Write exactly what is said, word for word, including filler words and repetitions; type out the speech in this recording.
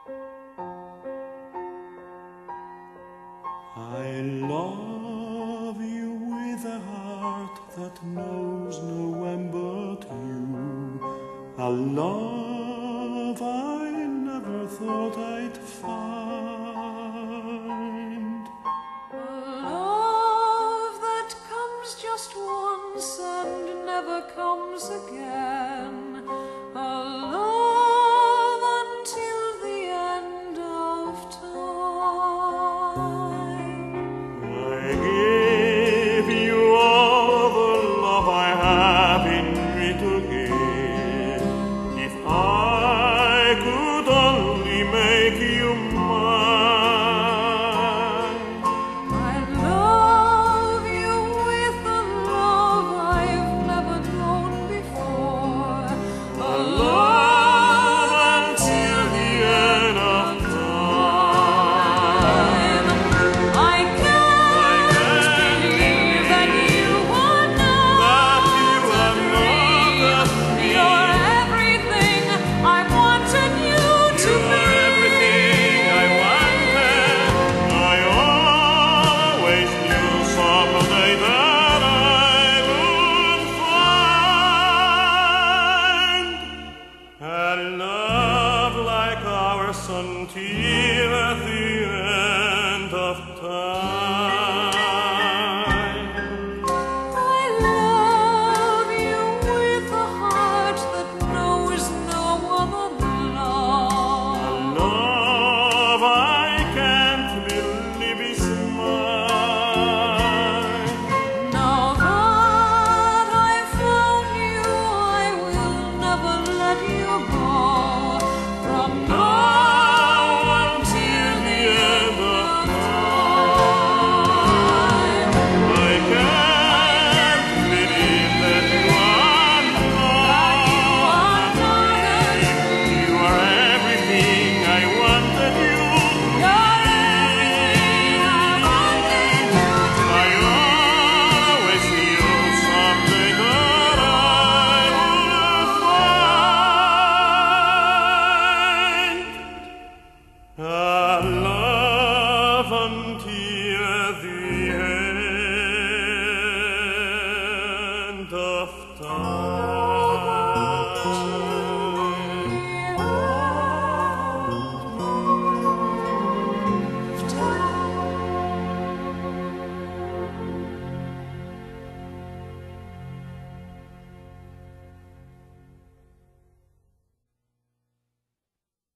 I love you with a heart that knows no one but you, a love I never thought I'd find, a love that comes just once and never comes again, a love until the end of time. I give you all the love I have in me to give. If I could only make you mine, I love you with a love I've never known before, a love until the end of time. I can't believe that you are not a dream. You're everything I wanted you to be. everything I wanted. I always knew someday that I would find a love like ours until